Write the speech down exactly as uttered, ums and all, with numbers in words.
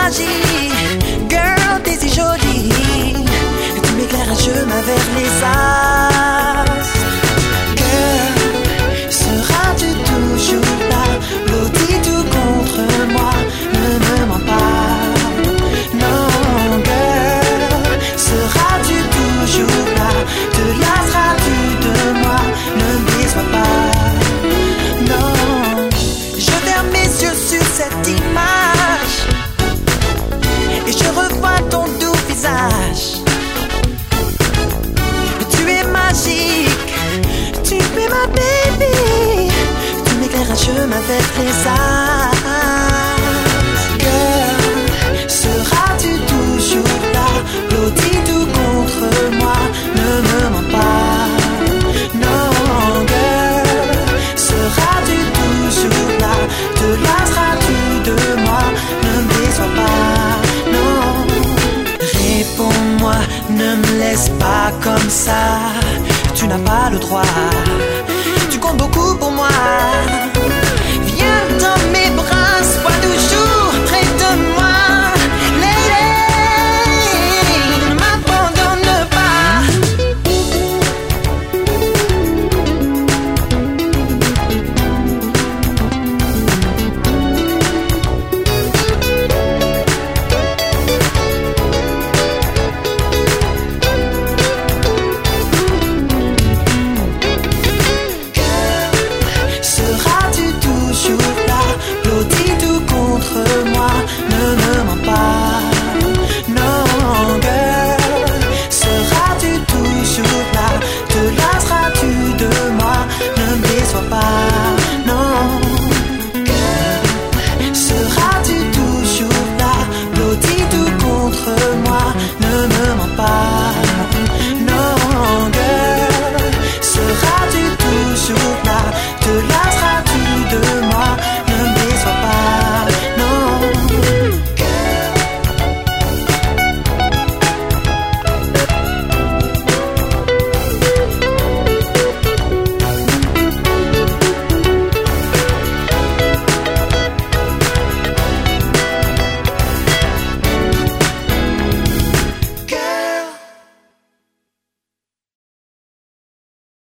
magie, girl, t'es si jolie. Tu m'éclaires un chemin vers les astres. Girl, seras-tu toujours là? Blotti tout contre moi, ne me mens pas. Non, girl, seras-tu toujours là? Te lasseras-tu de moi? Ne me déçois pas. Non, je ferme mes yeux sur cette image et je revois ton doux visage. Tu es magique, tu es ma baby. Tu m'éclaires un chemin vers les astres.